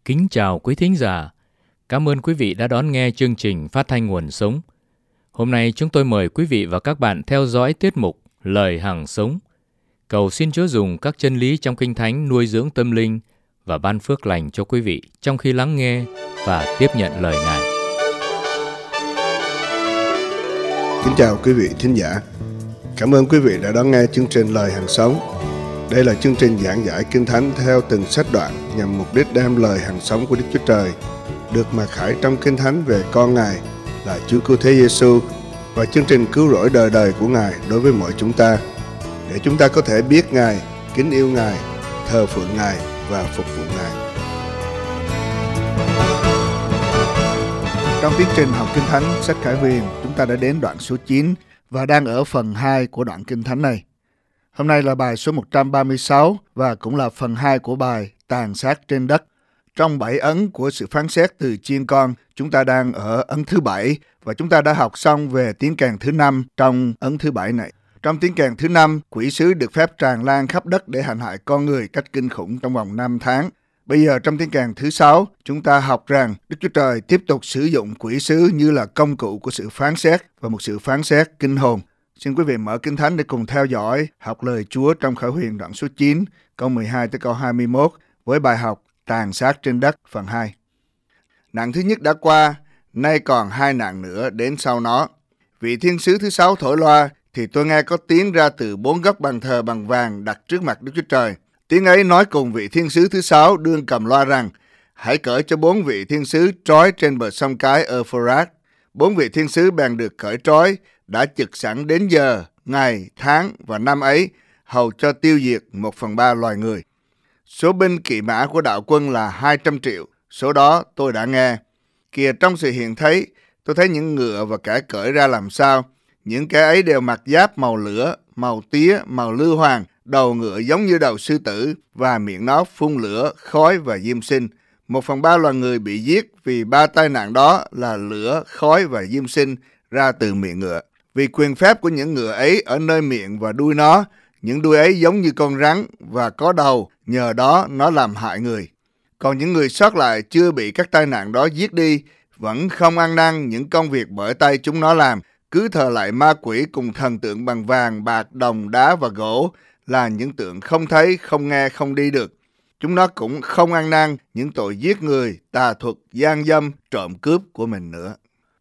Kính chào quý thính giả. Cảm ơn quý vị đã đón nghe chương trình phát thanh Nguồn Sống. Hôm nay chúng tôi mời quý vị và các bạn theo dõi tiết mục Lời Hằng Sống. Cầu xin Chúa dùng các chân lý trong Kinh Thánh nuôi dưỡng tâm linh và ban phước lành cho quý vị trong khi lắng nghe và tiếp nhận lời Ngài. Kính chào quý vị thính giả. Cảm ơn quý vị đã đón nghe chương trình Lời Hằng Sống. Đây là chương trình giảng giải Kinh Thánh theo từng sách đoạn nhằm mục đích đem lời hằng sống của Đức Chúa Trời được mặc khải trong Kinh Thánh về con Ngài là Chúa Cứu Thế Giêsu và chương trình cứu rỗi đời đời của Ngài đối với mọi chúng ta, để chúng ta có thể biết Ngài, kính yêu Ngài, thờ phượng Ngài và phục vụ Ngài. Trong tiến trình học Kinh Thánh sách Khải Huyền, chúng ta đã đến đoạn số 9 và đang ở phần 2 của đoạn Kinh Thánh này. Hôm nay là bài số 136 và cũng là phần 2 của bài Tàn sát trên đất. Trong 7 ấn của sự phán xét từ chiên con, chúng ta đang ở ấn thứ 7 và chúng ta đã học xong về tiếng kèn thứ 5 trong ấn thứ 7 này. Trong tiếng kèn thứ 5, quỷ sứ được phép tràn lan khắp đất để hành hại con người cách kinh khủng trong vòng 5 tháng. Bây giờ trong tiếng kèn thứ 6, chúng ta học rằng Đức Chúa Trời tiếp tục sử dụng quỷ sứ như là công cụ của sự phán xét và một sự phán xét kinh hồn. Xin quý vị mở Kinh Thánh để cùng theo dõi học lời Chúa trong Khải Huyền đoạn số 9, câu 12 tới câu 21 với bài học Tàn sát trên đất phần 2. Nạn thứ nhất đã qua, nay còn 2 nạn nữa đến sau nó. Vị thiên sứ thứ 6 thổi loa, thì tôi nghe có tiếng ra từ 4 góc bàn thờ bằng vàng đặt trước mặt Đức Chúa Trời. Tiếng ấy nói cùng vị thiên sứ thứ 6 đương cầm loa rằng: hãy cởi cho 4 vị thiên sứ trói trên bờ sông cái Euphrates. 4 vị thiên sứ bèn được cởi trói, đã trực sẵn đến giờ, ngày, tháng và năm ấy, hầu cho tiêu diệt 1/3 loài người. Số binh kỵ mã của đạo quân là 200 triệu, số đó tôi đã nghe. Kìa trong sự hiện thấy, tôi thấy những ngựa và kẻ cởi ra làm sao. Những kẻ ấy đều mặc giáp màu lửa, màu tía, màu lư hoàng, đầu ngựa giống như đầu sư tử, và miệng nó phun lửa, khói và diêm sinh. 1/3 loài người bị giết vì 3 tai nạn đó là lửa, khói và diêm sinh ra từ miệng ngựa. Vì quyền phép của những ngựa ấy ở nơi miệng và đuôi nó, những đuôi ấy giống như con rắn và có đầu, nhờ đó nó làm hại người. Còn những người sót lại chưa bị các tai nạn đó giết đi, vẫn không ăn năn những công việc bởi tay chúng nó làm, cứ thờ lại ma quỷ cùng thần tượng bằng vàng, bạc, đồng, đá và gỗ, là những tượng không thấy, không nghe, không đi được. Chúng nó cũng không ăn năn những tội giết người, tà thuật, gian dâm, trộm cướp của mình nữa.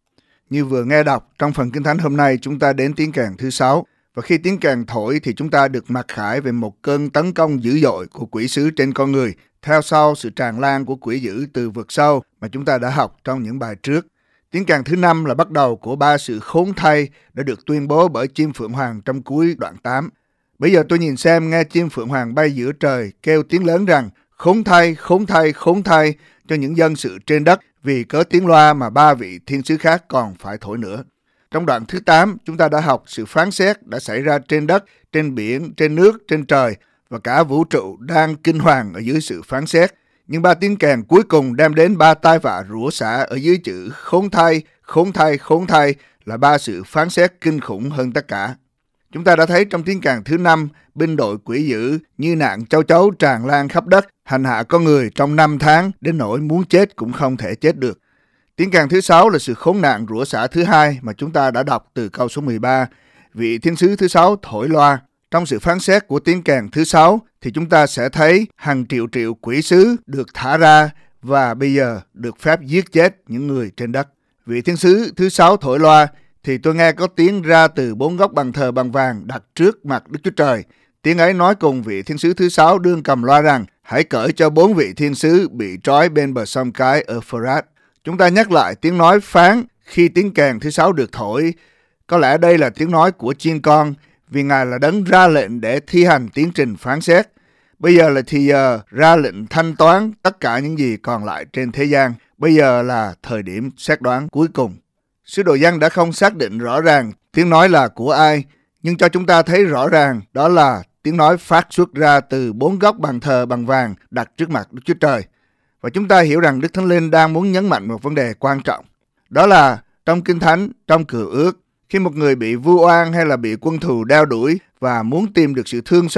Như vừa nghe đọc, trong phần Kinh Thánh hôm nay chúng ta đến tiếng kèn thứ 6. Và khi tiếng kèn thổi thì chúng ta được mặc khải về một cơn tấn công dữ dội của quỷ sứ trên con người, theo sau sự tràn lan của quỷ dữ từ vực sâu mà chúng ta đã học trong những bài trước. Tiếng kèn thứ 5 là bắt đầu của 3 sự khốn thay đã được tuyên bố bởi chim phượng hoàng trong cuối đoạn 8. Bây giờ tôi nhìn xem, nghe chim phượng hoàng bay giữa trời kêu tiếng lớn rằng: khốn thay, khốn thay, khốn thay cho những dân sự trên đất, vì cớ tiếng loa mà 3 vị thiên sứ khác còn phải thổi nữa. Trong đoạn thứ 8, chúng ta đã học sự phán xét đã xảy ra trên đất, trên biển, trên nước, trên trời, và cả vũ trụ đang kinh hoàng ở dưới sự phán xét. Nhưng 3 tiếng kèn cuối cùng đem đến 3 tai vạ rủa xả ở dưới chữ khốn thay, khốn thay, khốn thay, là 3 sự phán xét kinh khủng hơn tất cả. Chúng ta đã thấy trong tiếng kèn thứ 5, binh đội quỷ dữ như nạn châu chấu tràn lan khắp đất, hành hạ con người trong 5 tháng đến nỗi muốn chết cũng không thể chết được. Tiếng kèn thứ 6 là sự khốn nạn rủa xả thứ 2 mà chúng ta đã đọc từ câu số 13. Vị thiên sứ thứ 6 thổi loa. Trong sự phán xét của tiếng kèn thứ 6 thì chúng ta sẽ thấy hàng triệu triệu quỷ sứ được thả ra và bây giờ được phép giết chết những người trên đất. Vị thiên sứ thứ 6 thổi loa, thì tôi nghe có tiếng ra từ 4 góc bàn thờ bằng vàng đặt trước mặt Đức Chúa Trời. Tiếng ấy nói cùng vị thiên sứ thứ 6 đương cầm loa rằng: hãy cởi cho 4 vị thiên sứ bị trói bên bờ sông cái Euphrates. Chúng ta nhắc lại tiếng nói phán khi tiếng kèn thứ 6 được thổi. Có lẽ đây là tiếng nói của chiên con, vì Ngài là đấng ra lệnh để thi hành tiến trình phán xét. Bây giờ là thì giờ ra lệnh thanh toán tất cả những gì còn lại trên thế gian. Bây giờ là thời điểm xét đoán cuối cùng. Sứ đồ Giăng đã không xác định rõ ràng tiếng nói là của ai, nhưng cho chúng ta thấy rõ ràng đó là tiếng nói phát xuất ra từ 4 góc bàn thờ bằng vàng đặt trước mặt Đức Chúa Trời. Và chúng ta hiểu rằng Đức Thánh Linh đang muốn nhấn mạnh một vấn đề quan trọng. Đó là trong Kinh Thánh, trong Cựu Ước, khi một người bị vu oan hay là bị quân thù đeo đuổi và muốn tìm được sự thương xót,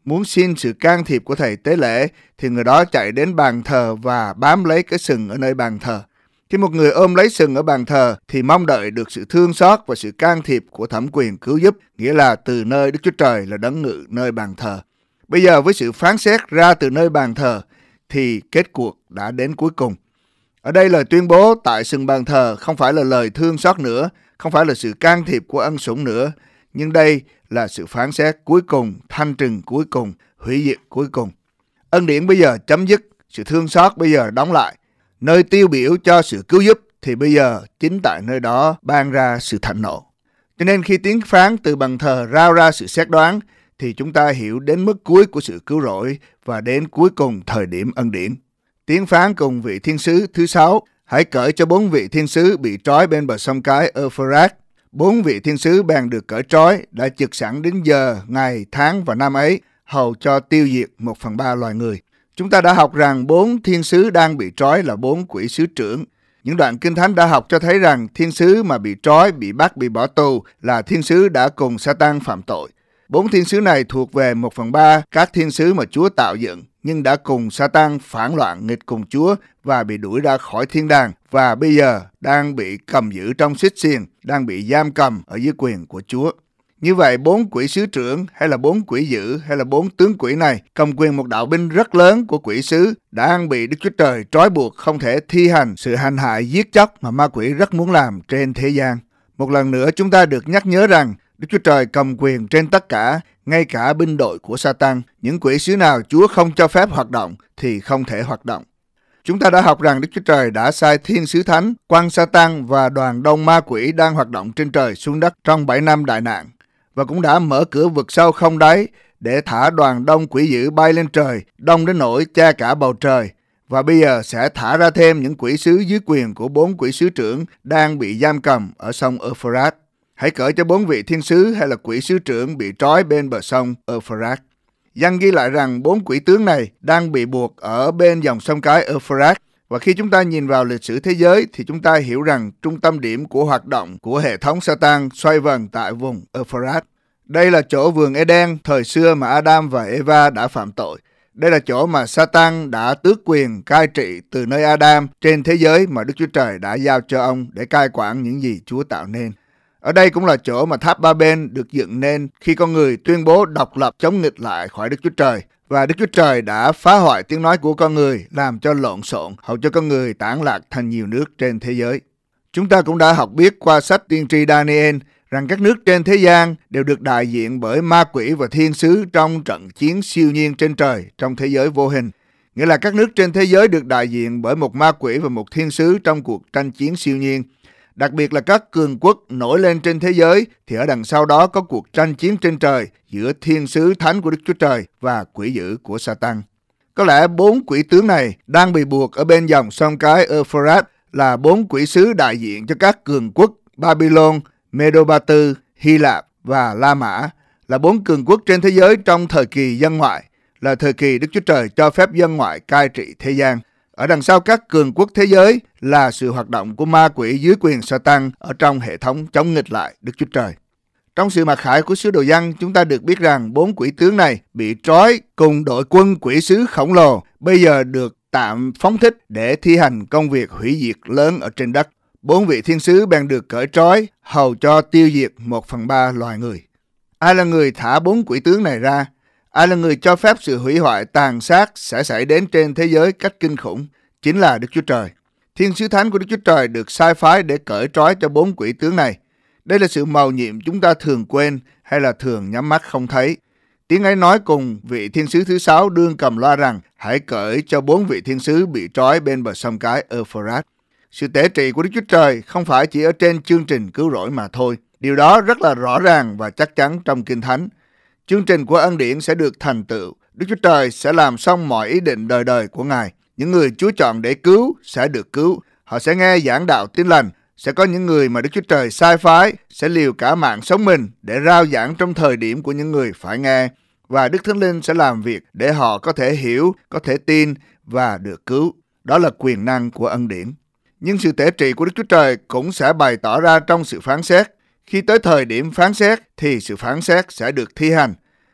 muốn xin sự can thiệp của thầy tế lễ, thì người đó chạy đến bàn thờ và bám lấy cái sừng ở nơi bàn thờ. Khi một người ôm lấy sừng ở bàn thờ thì mong đợi được sự thương xót và sự can thiệp của thẩm quyền cứu giúp, nghĩa là từ nơi Đức Chúa Trời là đấng ngự nơi bàn thờ. Bây giờ với sự phán xét ra từ nơi bàn thờ thì kết cuộc đã đến cuối cùng. Ở đây lời tuyên bố tại sừng bàn thờ không phải là lời thương xót nữa, không phải là sự can thiệp của ân sủng nữa, nhưng đây là sự phán xét cuối cùng, thanh trừng cuối cùng, hủy diệt cuối cùng. Ân điển bây giờ chấm dứt, sự thương xót bây giờ đóng lại. Nơi tiêu biểu cho sự cứu giúp thì bây giờ chính tại nơi đó ban ra sự thạnh nộ. Cho nên khi tiếng phán từ bàn thờ rao ra sự xét đoán thì chúng ta hiểu đến mức cuối của sự cứu rỗi và đến cuối cùng thời điểm ân điển. Tiếng phán cùng vị thiên sứ thứ 6: hãy cởi cho 4 vị thiên sứ bị trói bên bờ sông cái Euphrates. 4 vị thiên sứ bèn được cởi trói, đã chực sẵn đến giờ, ngày, tháng và năm ấy, hầu cho tiêu diệt 1/3 loài người. Chúng ta đã học rằng 4 thiên sứ đang bị trói là 4 quỷ sứ trưởng. Những đoạn kinh thánh đã học cho thấy rằng thiên sứ mà bị trói, bị bắt, bị bỏ tù là thiên sứ đã cùng Sa-tan phạm tội. 4 thiên sứ này thuộc về 1/3 các thiên sứ mà Chúa tạo dựng, nhưng đã cùng Sa-tan phản loạn nghịch cùng Chúa và bị đuổi ra khỏi thiên đàng, và bây giờ đang bị cầm giữ trong xích xiềng, đang bị giam cầm ở dưới quyền của Chúa. Như vậy, 4 quỷ sứ trưởng hay là 4 quỷ dữ hay là 4 tướng quỷ này cầm quyền một đạo binh rất lớn của quỷ sứ, đang bị Đức Chúa Trời trói buộc không thể thi hành sự hành hại giết chóc mà ma quỷ rất muốn làm trên thế gian. Một lần nữa chúng ta được nhắc nhớ rằng Đức Chúa Trời cầm quyền trên tất cả, ngay cả binh đội của Sa-tan. Những quỷ sứ nào Chúa không cho phép hoạt động thì không thể hoạt động. Chúng ta đã học rằng Đức Chúa Trời đã sai thiên sứ thánh quăng Sa-tan và đoàn đông ma quỷ đang hoạt động trên trời xuống đất trong 7 năm đại nạn, và cũng đã mở cửa vực sâu không đáy để thả đoàn đông quỷ dữ bay lên trời, đông đến nỗi che cả bầu trời. Và bây giờ sẽ thả ra thêm những quỷ sứ dưới quyền của 4 quỷ sứ trưởng đang bị giam cầm ở sông Euphrates. Hãy cởi cho 4 vị thiên sứ hay là quỷ sứ trưởng bị trói bên bờ sông Euphrates. Văn ghi lại rằng 4 quỷ tướng này đang bị buộc ở bên dòng sông cái Euphrates. Và khi chúng ta nhìn vào lịch sử thế giới thì chúng ta hiểu rằng trung tâm điểm của hoạt động của hệ thống Sa-tan xoay vần tại vùng Euphrates. Đây là chỗ vườn Eden thời xưa mà Adam và Eva đã phạm tội. Đây là chỗ mà Sa-tan đã tước quyền cai trị từ nơi Adam trên thế giới mà Đức Chúa Trời đã giao cho ông để cai quản những gì Chúa tạo nên. Ở đây cũng là chỗ mà tháp Ba-bên được dựng nên khi con người tuyên bố độc lập chống nghịch lại khỏi Đức Chúa Trời. Và Đức Chúa Trời đã phá hoại tiếng nói của con người, làm cho lộn xộn, hầu cho con người tản lạc thành nhiều nước trên thế giới. Chúng ta cũng đã học biết qua sách tiên tri Daniel rằng các nước trên thế gian đều được đại diện bởi ma quỷ và thiên sứ trong trận chiến siêu nhiên trên trời trong thế giới vô hình. Nghĩa là các nước trên thế giới được đại diện bởi một ma quỷ và một thiên sứ trong cuộc tranh chiến siêu nhiên. Đặc biệt là các cường quốc nổi lên trên thế giới thì ở đằng sau đó có cuộc tranh chiến trên trời giữa thiên sứ thánh của Đức Chúa Trời và quỷ dữ của Sa-tan. Có lẽ 4 quỷ tướng này đang bị buộc ở bên dòng sông cái Euphrates là 4 quỷ sứ đại diện cho các cường quốc Babylon, Medo-Ba-tư, Hy Lạp và La Mã, là 4 cường quốc trên thế giới trong thời kỳ dân ngoại, là thời kỳ Đức Chúa Trời cho phép dân ngoại cai trị thế gian. Ở đằng sau các cường quốc thế giới là sự hoạt động của ma quỷ dưới quyền Sa-tan ở trong hệ thống chống nghịch lại Đức Chúa Trời. Trong sự mặc khải của sứ đồ Giăng, chúng ta được biết rằng 4 quỷ tướng này bị trói cùng đội quân quỷ sứ khổng lồ, bây giờ được tạm phóng thích để thi hành công việc hủy diệt lớn ở trên đất. 4 vị thiên sứ bèn được cởi trói, hầu cho tiêu diệt 1/3 loài người. Ai là người thả 4 quỷ tướng này ra? Ai là người cho phép sự hủy hoại tàn sát sẽ xảy đến trên thế giới cách kinh khủng? Chính là Đức Chúa Trời. Thiên sứ thánh của Đức Chúa Trời được sai phái để cởi trói cho 4 quỷ tướng này. Đây là sự mầu nhiệm chúng ta thường quên hay là thường nhắm mắt không thấy. Tiếng ấy nói cùng vị thiên sứ thứ 6 đương cầm loa rằng hãy cởi cho 4 vị thiên sứ bị trói bên bờ sông cái Euphrates. Sự tể trị của Đức Chúa Trời không phải chỉ ở trên chương trình cứu rỗi mà thôi. Điều đó rất là rõ ràng và chắc chắn trong Kinh Thánh. Chương trình của ân điển sẽ được thành tựu. Đức Chúa Trời sẽ làm xong mọi ý định đời đời của Ngài. Những người Chúa chọn để cứu sẽ được cứu. Họ sẽ nghe giảng đạo tin lành. Sẽ có những người mà Đức Chúa Trời sai phái sẽ liều cả mạng sống mình để rao giảng trong thời điểm của những người phải nghe. Và Đức Thánh Linh sẽ làm việc để họ có thể hiểu, có thể tin và được cứu. Đó là quyền năng của ân điển. Nhưng sự tể trị của Đức Chúa Trời cũng sẽ bày tỏ ra trong sự phán xét. Khi tới thời điểm phán xét thì sự phán xét sẽ được thi hành.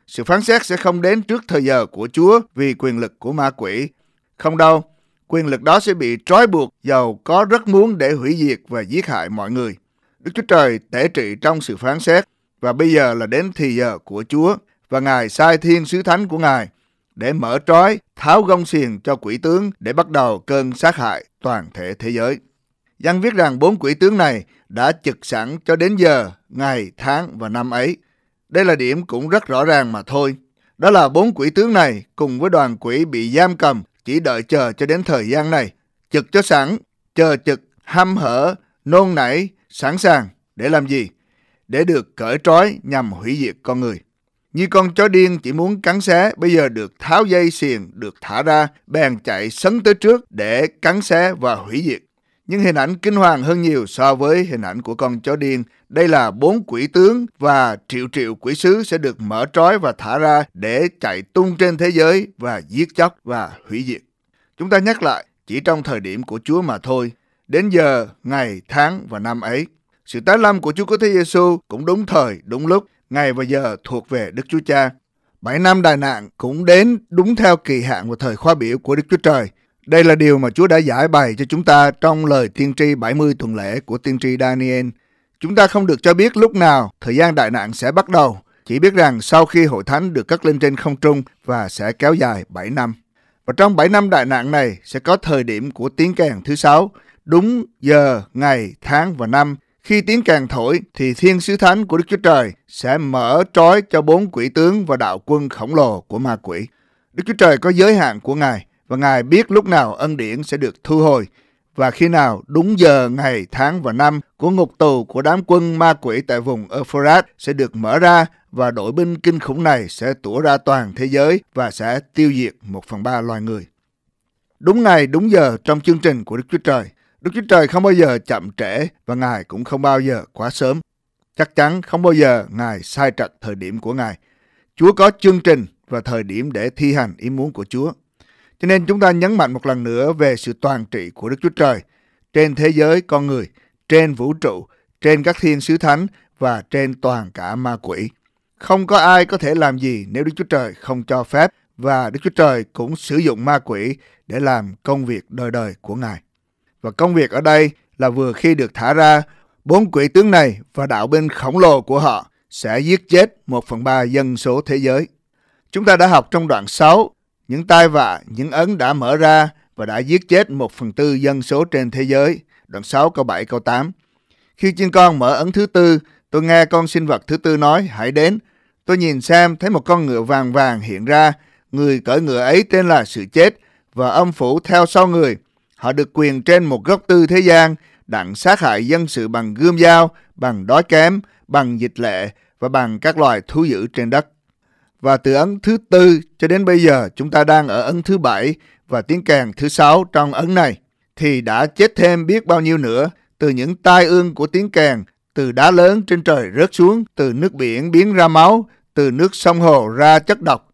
Sự phán xét sẽ không đến trước thời giờ của Chúa vì quyền lực của ma quỷ. Không đâu, quyền lực đó sẽ bị trói buộc dầu có rất muốn để hủy diệt và giết hại mọi người. Đức Chúa Trời tể trị trong sự phán xét, và bây giờ là đến thì giờ của Chúa, và Ngài sai thiên sứ thánh của Ngài để mở trói, tháo gông xiềng cho quỷ tướng để bắt đầu cơn sát hại toàn thể thế giới. Giăng viết rằng 4 quỷ tướng này đã trực sẵn cho đến giờ, ngày, tháng và năm ấy. Đây là điểm cũng rất rõ ràng mà thôi. Đó là 4 quỷ tướng này cùng với đoàn quỷ bị giam cầm chỉ đợi chờ cho đến thời gian này. Trực cho sẵn, chờ trực, hăm hở, nôn nảy, sẵn sàng. Để làm gì? Để được cởi trói nhằm hủy diệt con người. Như con chó điên chỉ muốn cắn xé, bây giờ được tháo dây xiềng, được thả ra, bèn chạy sấn tới trước để cắn xé và hủy diệt. Nhưng hình ảnh kinh hoàng hơn nhiều so với hình ảnh của con chó điên. Đây là 4 quỷ tướng và triệu triệu quỷ sứ sẽ được mở trói và thả ra để chạy tung trên thế giới và giết chóc và hủy diệt. Chúng ta nhắc lại, chỉ trong thời điểm của Chúa mà thôi, đến giờ, ngày, tháng và năm ấy. Sự tái lâm của Chúa Cứu Thế Giêsu cũng đúng thời, đúng lúc, ngày và giờ thuộc về Đức Chúa Cha. 7 năm đại nạn cũng đến đúng theo kỳ hạn và thời khóa biểu của Đức Chúa Trời. Đây là điều mà Chúa đã giải bày cho chúng ta trong lời tiên tri 70 tuần lễ của tiên tri Daniel. Chúng ta không được cho biết lúc nào thời gian đại nạn sẽ bắt đầu, chỉ biết rằng sau khi hội thánh được cất lên trên không trung và sẽ kéo dài 7 năm. Và trong 7 năm đại nạn này sẽ có thời điểm của tiếng kèn thứ 6, đúng giờ, ngày, tháng và năm. Khi tiếng kèn thổi thì thiên sứ thánh của Đức Chúa Trời sẽ mở trói cho 4 quỷ tướng và đạo quân khổng lồ của ma quỷ. Đức Chúa Trời có giới hạn của Ngài và Ngài biết lúc nào ân điển sẽ được thu hồi và khi nào đúng giờ, ngày, tháng và năm của ngục tù của đám quân ma quỷ tại vùng Euphrates sẽ được mở ra và đội binh kinh khủng này sẽ tủa ra toàn thế giới và sẽ tiêu diệt 1/3 loài người. Đúng ngày, đúng giờ trong chương trình của Đức Chúa Trời. Đức Chúa Trời không bao giờ chậm trễ và Ngài cũng không bao giờ quá sớm. Chắc chắn không bao giờ Ngài sai trật thời điểm của Ngài. Chúa có chương trình và thời điểm để thi hành ý muốn của Chúa. Cho nên chúng ta nhấn mạnh một lần nữa về sự toàn trị của Đức Chúa Trời trên thế giới con người, trên vũ trụ, trên các thiên sứ thánh và trên toàn cả ma quỷ. Không có ai có thể làm gì nếu Đức Chúa Trời không cho phép, và Đức Chúa Trời cũng sử dụng ma quỷ để làm công việc đời đời của Ngài. Và công việc ở đây là vừa khi được thả ra, 4 quỷ tướng này và đạo binh khổng lồ của họ sẽ giết chết 1/3 dân số thế giới. Chúng ta đã học trong đoạn 6, những tai vạ, những ấn đã mở ra và đã giết chết 1/4 dân số trên thế giới. Đoạn 6 câu 7 câu 8. Khi chiên con mở ấn thứ 4, tôi nghe con sinh vật thứ 4 nói, hãy đến. Tôi nhìn xem, thấy một con ngựa vàng vàng hiện ra. Người cưỡi ngựa ấy tên là Sự Chết, và âm phủ theo sau người. Họ được quyền trên một góc tư thế gian, đặng sát hại dân sự bằng gươm dao, bằng đói kém, bằng dịch lệ và bằng các loài thú dữ trên đất. Và từ ấn thứ 4 cho đến bây giờ chúng ta đang ở ấn thứ 7 và tiếng kèn thứ 6 trong ấn này, thì đã chết thêm biết bao nhiêu nữa từ những tai ương của tiếng kèn, từ đá lớn trên trời rớt xuống, từ nước biển biến ra máu, từ nước sông hồ ra chất độc.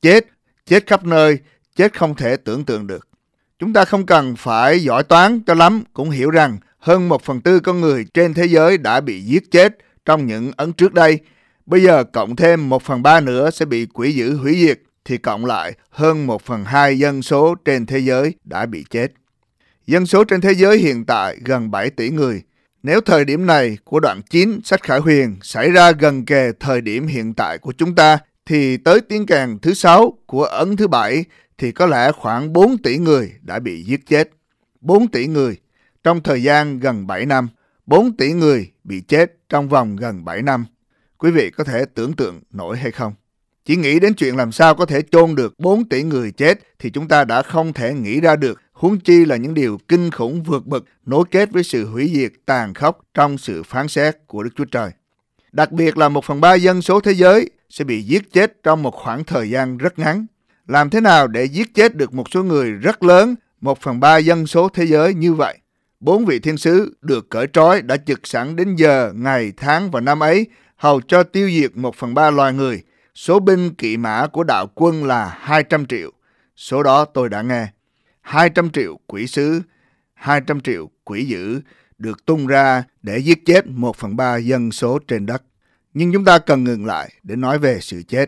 Chết khắp nơi, chết không thể tưởng tượng được. Chúng ta không cần phải giỏi toán cho lắm cũng hiểu rằng hơn 1/4 con người trên thế giới đã bị giết chết trong những ấn trước đây. Bây giờ cộng thêm 1/3 nữa sẽ bị quỷ dữ hủy diệt, thì cộng lại hơn 1/2 dân số trên thế giới đã bị chết. Dân số trên thế giới hiện tại gần 7 tỷ người. Nếu thời điểm này của đoạn 9 sách Khải Huyền xảy ra gần kề thời điểm hiện tại của chúng ta, thì tới tiếng kèn thứ 6 của ấn thứ 7 thì có lẽ khoảng 4 tỷ người đã bị giết chết. 4 tỷ người trong thời gian gần 7 năm. 4 tỷ người bị chết trong vòng gần 7 năm. Quý vị có thể tưởng tượng nổi hay không? Chỉ nghĩ đến chuyện làm sao có thể chôn được 4 tỷ người chết thì chúng ta đã không thể nghĩ ra được, huống chi là những điều kinh khủng vượt bậc nối kết với sự hủy diệt tàn khốc trong sự phán xét của Đức Chúa Trời. Đặc biệt là 1/3 dân số thế giới sẽ bị giết chết trong một khoảng thời gian rất ngắn. Làm thế nào để giết chết được một số người rất lớn, 1/3 dân số thế giới như vậy? 4 vị thiên sứ được cởi trói đã trực sẵn đến giờ, ngày, tháng và năm ấy, hầu cho tiêu diệt 1/3 loài người. Số binh kỵ mã của đạo quân là 200 triệu. Số đó tôi đã nghe. 200 triệu quỷ sứ, 200 triệu quỷ dữ được tung ra để giết chết 1/3 dân số trên đất. Nhưng chúng ta cần ngừng lại để nói về sự chết.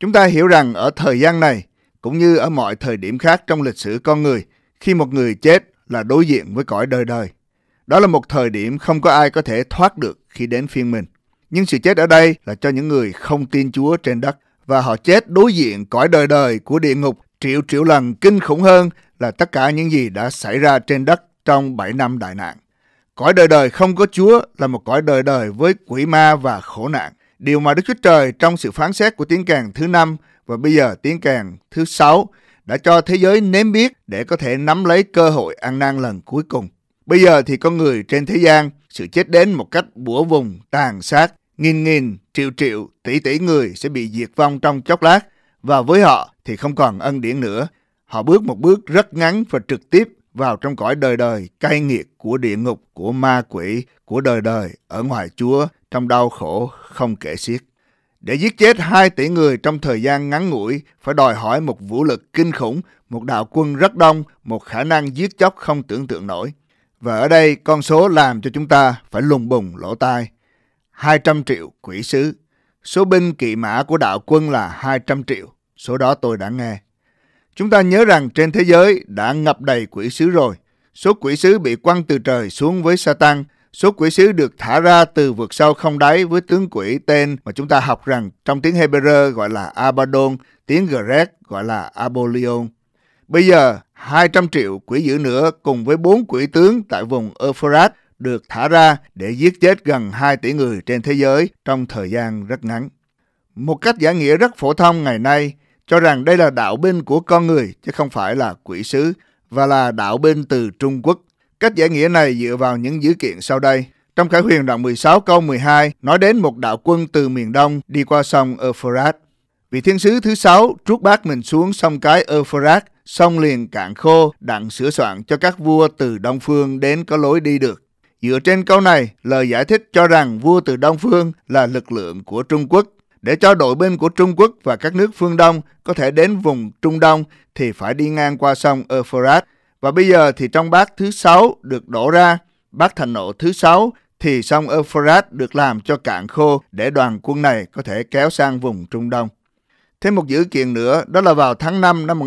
Chúng ta hiểu rằng ở thời gian này, cũng như ở mọi thời điểm khác trong lịch sử con người, khi một người chết là đối diện với cõi đời đời. Đó là một thời điểm không có ai có thể thoát được khi đến phiên mình. Nhưng sự chết ở đây là cho những người không tin Chúa trên đất, và họ chết đối diện cõi đời đời của địa ngục triệu lần kinh khủng hơn là tất cả những gì đã xảy ra trên đất trong 7 năm đại nạn. Cõi đời đời không có Chúa là một cõi đời đời với quỷ ma và khổ nạn. Điều mà Đức Chúa Trời trong sự phán xét của tiếng kèn thứ 5 và bây giờ tiếng kèn thứ 6 đã cho thế giới nếm biết để có thể nắm lấy cơ hội ăn năn lần cuối cùng. Bây giờ thì con người trên thế gian, sự chết đến một cách bủa vùng, tàn sát, nghìn, triệu, tỷ người sẽ bị diệt vong trong chốc lát, và với họ thì không còn ân điển nữa. Họ bước một bước rất ngắn và trực tiếp vào trong cõi đời đời cay nghiệt của địa ngục, của ma quỷ, của đời đời ở ngoài Chúa, trong đau khổ không kể xiết. Để giết chết 2 tỷ người trong thời gian ngắn ngủi phải đòi hỏi một vũ lực kinh khủng, một đạo quân rất đông, một khả năng giết chóc không tưởng tượng nổi. Và ở đây con số làm cho chúng ta phải lùng bùng lỗ tai. 200 triệu quỷ sứ. Số binh kỵ mã của đạo quân là 200 triệu. Số đó tôi đã nghe. Chúng ta nhớ rằng trên thế giới đã ngập đầy quỷ sứ rồi. Số quỷ sứ bị quăng từ trời xuống với Satan. Số quỷ sứ được thả ra từ vực sâu không đáy với tướng quỷ tên mà chúng ta học rằng trong tiếng Hebrew gọi là Abaddon, tiếng Grec gọi là Apollyon. Bây giờ 200 triệu quỷ dữ nữa cùng với 4 quỷ tướng tại vùng Euphrates được thả ra để giết chết gần 2 tỷ người trên thế giới trong thời gian rất ngắn. Một cách giải nghĩa rất phổ thông ngày nay cho rằng đây là đạo binh của con người chứ không phải là quỷ sứ, và là đạo binh từ Trung Quốc. Cách giải nghĩa này dựa vào những dữ kiện sau đây. Trong Khải Huyền đoạn 16 câu 12 nói đến một đạo quân từ miền đông đi qua sông Euphrates. Vị thiên sứ thứ 6 trút bát mình xuống sông cái Euphrates, sông liền cạn khô, đặng sửa soạn cho các vua từ đông phương đến có lối đi được. Dựa trên câu này, lời giải thích cho rằng vua từ đông phương là lực lượng của Trung Quốc. Để cho đội binh của Trung Quốc và các nước phương Đông có thể đến vùng Trung Đông thì phải đi ngang qua sông Euphrates. Và bây giờ thì trong bát thứ 6 được đổ ra, bát thạnh nộ thứ 6 thì sông Euphrates được làm cho cạn khô để đoàn quân này có thể kéo sang vùng Trung Đông. Thêm một dữ kiện nữa, đó là vào tháng 5 năm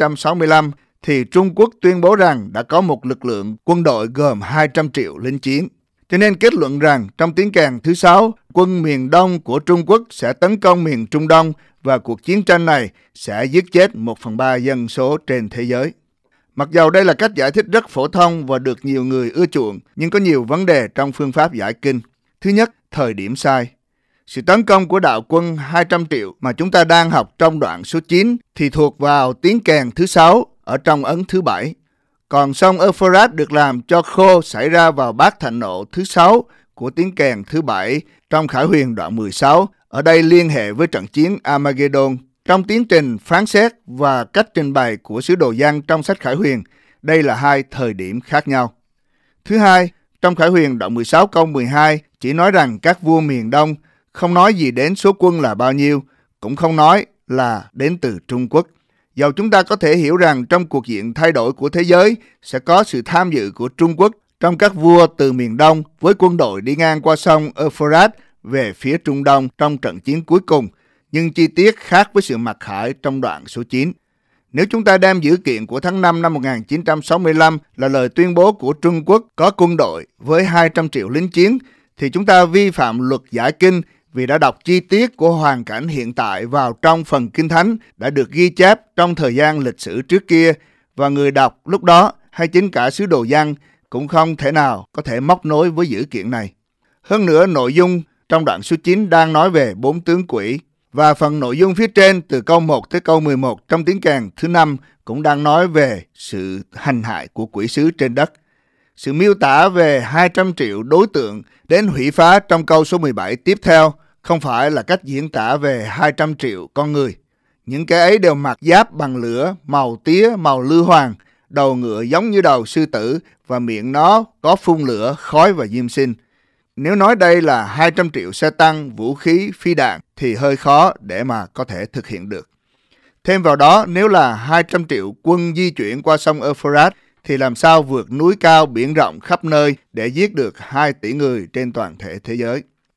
1965 thì Trung Quốc tuyên bố rằng đã có một lực lượng quân đội gồm 200 triệu lính chiến. Cho nên kết luận rằng trong tiếng kèn thứ 6, quân miền Đông của Trung Quốc sẽ tấn công miền Trung Đông và cuộc chiến tranh này sẽ giết chết 1/3 dân số trên thế giới. Mặc dầu đây là cách giải thích rất phổ thông và được nhiều người ưa chuộng, nhưng có nhiều vấn đề trong phương pháp giải kinh. Thứ nhất, thời điểm sai. Sự tấn công của đạo quân 200 triệu mà chúng ta đang học trong đoạn số 9 thì thuộc vào tiếng kèn thứ 6 ở trong ấn thứ 7. Còn sông Euphrates được làm cho khô xảy ra vào bát thạnh nộ thứ 6 của tiếng kèn thứ 7 trong Khải Huyền đoạn 16, ở đây liên hệ với trận chiến Armageddon. Trong tiến trình phán xét và cách trình bày của sứ đồ Giăng trong sách Khải Huyền, đây là 2 thời điểm khác nhau. Thứ hai, trong Khải Huyền đoạn 16 câu 12 chỉ nói rằng các vua miền Đông, không nói gì đến số quân là bao nhiêu, cũng không nói là đến từ Trung Quốc. Dầu chúng ta có thể hiểu rằng trong cuộc diện thay đổi của thế giới sẽ có sự tham dự của Trung Quốc trong các vua từ miền Đông với quân đội đi ngang qua sông Euphrates về phía Trung Đông trong trận chiến cuối cùng, nhưng chi tiết khác với sự mặc khải trong đoạn số 9. Nếu chúng ta đem dữ kiện của tháng 5 năm 1965 là lời tuyên bố của Trung Quốc có quân đội với 200 triệu lính chiến, thì chúng ta vi phạm luật giải kinh vì đã đọc chi tiết của hoàn cảnh hiện tại vào trong phần Kinh Thánh đã được ghi chép trong thời gian lịch sử trước kia, và người đọc lúc đó hay chính cả sứ đồ Giăng cũng không thể nào có thể móc nối với dữ kiện này. Hơn nữa, nội dung trong đoạn số 9 đang nói về 4 tướng quỷ, và phần nội dung phía trên từ câu 1 tới câu 11 trong tiếng kèn thứ 5 cũng đang nói về sự hành hại của quỷ sứ trên đất. Sự miêu tả về 200 triệu đối tượng đến hủy phá trong câu số 17 tiếp theo không phải là cách diễn tả về 200 triệu con người. Những cái ấy đều mặc giáp bằng lửa, màu tía, màu lư hoàng, đầu ngựa giống như đầu sư tử và miệng nó có phun lửa, khói và diêm sinh. Nếu nói đây là 200 triệu xe tăng, vũ khí, phi đạn thì hơi khó để mà có thể thực hiện được. Thêm vào đó, nếu là 200 triệu quân di chuyển qua sông Euphrates thì làm sao vượt núi cao biển rộng khắp nơi để giết được 2 tỷ người trên toàn thể thế giới.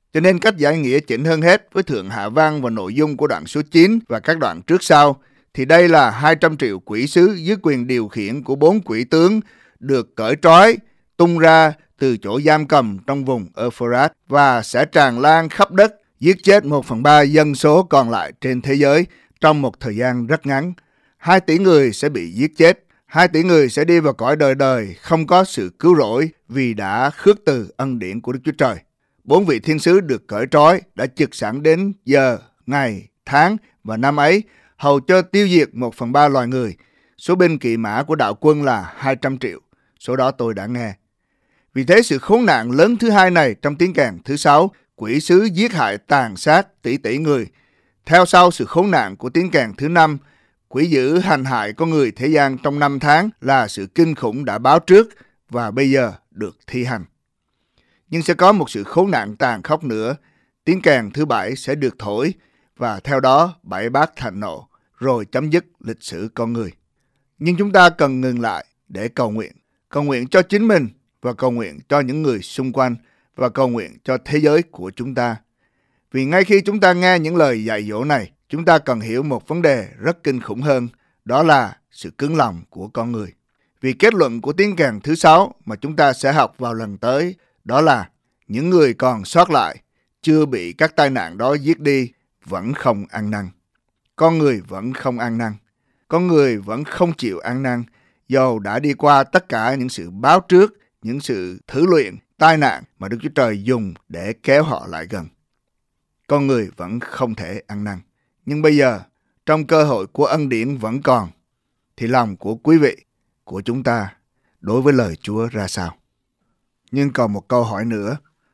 Cho nên cách giải nghĩa chỉnh hơn hết với thượng hạ văn và nội dung của đoạn số 9 và các đoạn trước sau, thì đây là 200 triệu quỷ sứ dưới quyền điều khiển của 4 quỷ tướng được cởi trói, tung ra từ chỗ giam cầm trong vùng Euphrates và sẽ tràn lan khắp đất, giết chết 1/3 dân số còn lại trên thế giới trong một thời gian rất ngắn. 2 tỷ người sẽ bị giết chết. 2 tỷ người sẽ đi vào cõi đời đời không có sự cứu rỗi vì đã khước từ ân điển của Đức Chúa Trời. 4 vị thiên sứ được cởi trói đã trực sẵn đến giờ, ngày, tháng và năm ấy, hầu cho tiêu diệt 1/3 loài người. Số binh kỵ mã của đạo quân là 200 triệu. Số đó tôi đã nghe. Vì thế sự khốn nạn lớn thứ hai này trong tiếng kèn thứ 6, quỷ sứ giết hại tàn sát tỷ tỷ người. Theo sau sự khốn nạn của tiếng kèn thứ 5, quỷ dữ hành hại con người thế gian trong 5 tháng là sự kinh khủng đã báo trước và bây giờ được thi hành. Nhưng sẽ có một sự khốn nạn tàn khốc nữa. Tiếng kèn thứ 7 sẽ được thổi và theo đó 7 bát thạnh nộ, rồi chấm dứt lịch sử con người. Nhưng chúng ta cần ngừng lại để cầu nguyện. Cầu nguyện cho chính mình và cầu nguyện cho những người xung quanh và cầu nguyện cho thế giới của chúng ta. Vì ngay khi chúng ta nghe những lời dạy dỗ này, chúng ta cần hiểu một vấn đề rất kinh khủng hơn, đó là sự cứng lòng của con người. Vì kết luận của tiếng kèn thứ 6 mà chúng ta sẽ học vào lần tới, đó là những người còn sót lại, chưa bị các tai nạn đó giết đi, vẫn không ăn năn. Con người vẫn không ăn năn. Con người vẫn không chịu ăn năn, dầu đã đi qua tất cả những sự báo trước, những sự thử luyện, tai nạn mà Đức Chúa Trời dùng để kéo họ lại gần. Con người vẫn không thể ăn năn. Nhưng bây giờ, trong cơ hội của ân điển vẫn còn, thì lòng của quý vị, của chúng ta đối với lời Chúa ra sao? Nhưng còn một câu hỏi nữa.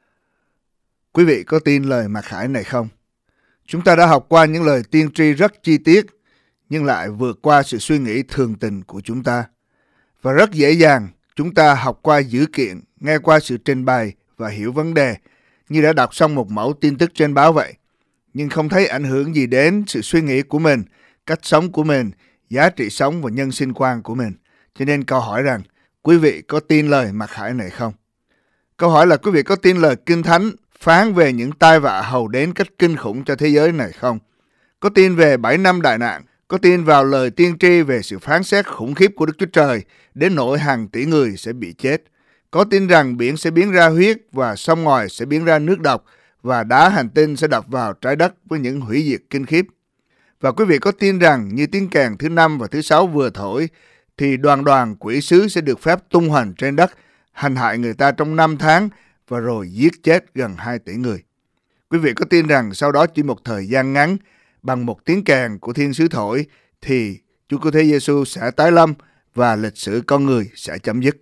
Quý vị có tin lời mặc khải này không? Chúng ta đã học qua những lời tiên tri rất chi tiết, nhưng lại vượt qua sự suy nghĩ thường tình của chúng ta. Và rất dễ dàng, chúng ta học qua dữ kiện, nghe qua sự trình bày và hiểu vấn đề, như đã đọc xong một mẫu tin tức trên báo vậy. Nhưng không thấy ảnh hưởng gì đến sự suy nghĩ của mình, cách sống của mình, giá trị sống và nhân sinh quan của mình. Cho nên câu hỏi rằng, quý vị có tin lời mặc khải này không? Câu hỏi là quý vị có tin lời Kinh Thánh phán về những tai vạ hầu đến cách kinh khủng cho thế giới này không? Có tin về 7 năm đại nạn? Có tin vào lời tiên tri về sự phán xét khủng khiếp của Đức Chúa Trời đến nỗi hàng tỷ người sẽ bị chết? Có tin rằng biển sẽ biến ra huyết và sông ngòi sẽ biến ra nước độc và đá hành tinh sẽ đập vào trái đất với những hủy diệt kinh khiếp? Và quý vị có tin rằng như tiếng kèn thứ 5 và thứ 6 vừa thổi thì đoàn quỷ sứ sẽ được phép tung hoành trên đất, hành hại người ta trong 5 tháng và rồi giết chết gần 2 tỷ người? Quý vị có tin rằng sau đó chỉ một thời gian ngắn, bằng một tiếng kèn của thiên sứ thổi thì Chúa Cứu Thế Giêsu sẽ tái lâm và lịch sử con người sẽ chấm dứt?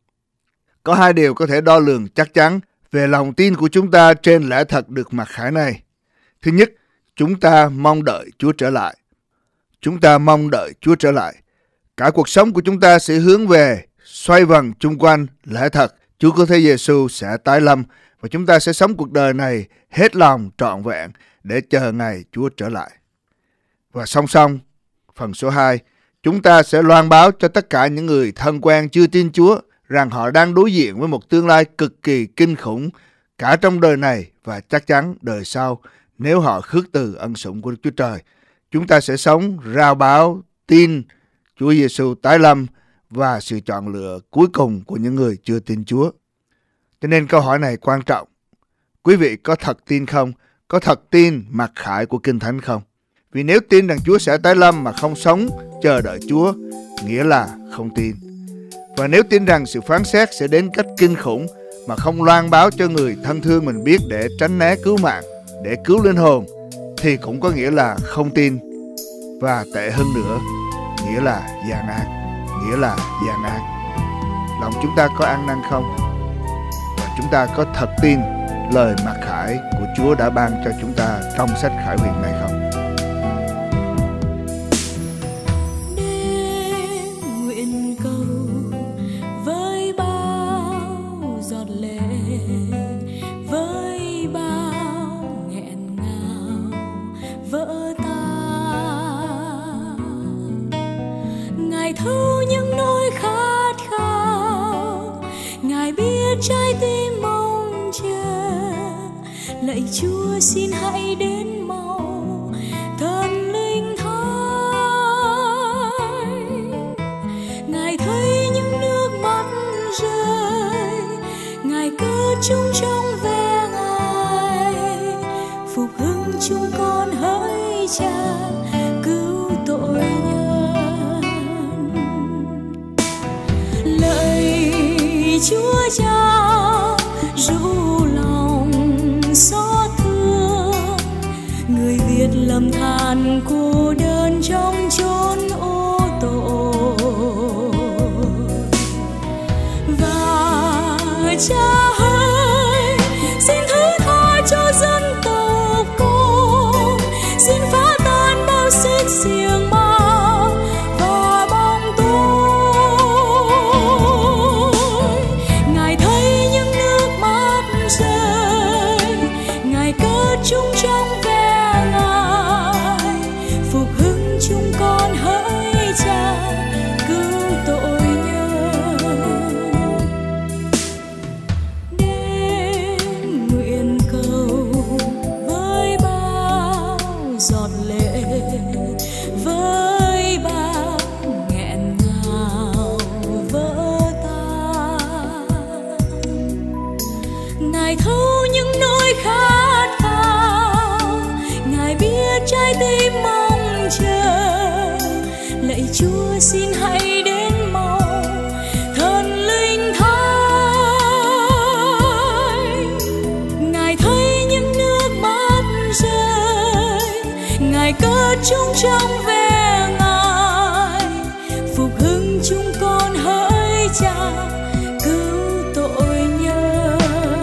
Có 2 điều có thể đo lường chắc chắn về lòng tin của chúng ta trên lẽ thật được mặc khải này. Thứ nhất, chúng ta mong đợi Chúa trở lại. Chúng ta mong đợi Chúa trở lại. Cả cuộc sống của chúng ta sẽ hướng về, xoay vần chung quanh lẽ thật. Chúa Cứu Thế Giêsu sẽ tái lâm và chúng ta sẽ sống cuộc đời này hết lòng trọn vẹn để chờ ngày Chúa trở lại. Và song song, phần số 2, chúng ta sẽ loan báo cho tất cả những người thân quen chưa tin Chúa rằng họ đang đối diện với một tương lai cực kỳ kinh khủng cả trong đời này và chắc chắn đời sau nếu họ khước từ ân sủng của Đức Chúa Trời. Chúng ta sẽ sống rao báo tin Chúa Giêsu tái lâm và sự chọn lựa cuối cùng của những người chưa tin Chúa. Cho nên câu hỏi này quan trọng. Quý vị có thật tin không? Có thật tin mặc khải của Kinh Thánh không? Vì nếu tin rằng Chúa sẽ tái lâm mà không sống chờ đợi Chúa, nghĩa là không tin. Và nếu tin rằng sự phán xét sẽ đến cách kinh khủng mà không loan báo cho người thân thương mình biết để tránh né cứu mạng, để cứu linh hồn, thì cũng có nghĩa là không tin. Và tệ hơn nữa, nghĩa là gian ác. Nghĩa là gian ác. Lòng chúng ta có ăn năn không? Và chúng ta có thật tin lời mặc khải của Chúa đã ban cho chúng ta trong sách Khải Huyền này không? Nguyện cầu với bao giọt lệ, với bao nghẹn ngào vỡ tan, Ngài thấu những nỗi khát khao, Ngài biết trái tim mong chờ. lạy Chúa xin hãy đến mau, thần linh thánh. Ngài thấy những nước mắt rơi, Ngài cất chúng trong ve Ngài, phục hưng chúng con hỡi Cha cứu tội nhân. Lạy Chúa Cha ru lòng xót thương, người Việt lầm than cô đơn trong chốn ô tội. Và Cha ơi, xin thứ tha cho dân tộc con, xin phá tan bao xích xiềng ma và bóng tối. Ngài thấy những nước mắt rơi, Ngài cất chúng trong ve Ngài, phục hưng chúng con hỡi Cha cứu tội nhân. Đến nguyện cầu với bao giọt lệ, với bao nghẹn ngào vỡ tan. Ngài thấu những nỗi khát khao, Ngài biết trái tim mong chờ. Lạy Chúa xin hãy đến mau, thần linh thánh. Ngài thấy những nước mắt rơi, Ngài cất chúng trong ve Ngài, phục hưng chúng con hỡi Cha cứu tội nhân.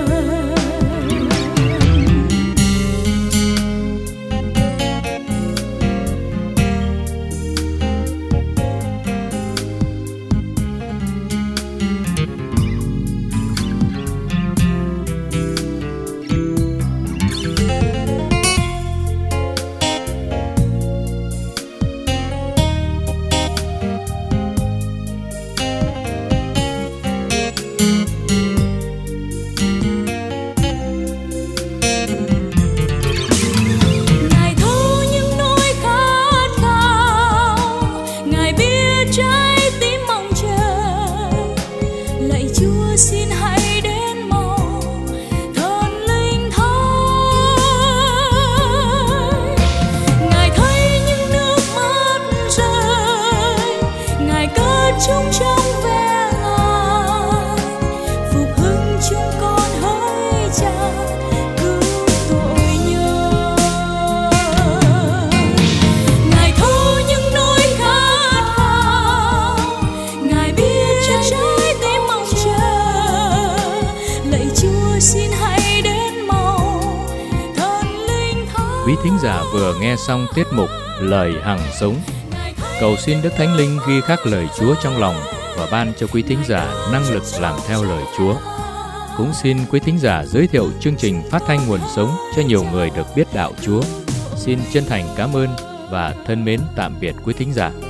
Ngài thấu những nỗi khát khao, Ngài biết trái tim mong chờ. Lạy Chúa xin hãy đến mau, thần linh thánh. Ngài thấy những nước mắt rơi, Ngài cất chúng trong ve Ngài, phục hưng chúng con hỡi Cha cứu tội nhân. Ngài thấu những nỗi khát khao, Ngài biết trái tim mong chờ. Lạy Chúa xin hãy đến mau, thần linh thánh. Quý thính giả vừa nghe xong tiết mục Lời Hằng Sống. Cầu xin Đức Thánh Linh ghi khắc lời Chúa trong lòng và ban cho quý thính giả năng lực làm theo lời Chúa. Cũng xin quý thính giả giới thiệu chương trình phát thanh nguồn sống cho nhiều người được biết đạo Chúa. Xin chân thành cảm ơn và thân mến tạm biệt quý thính giả.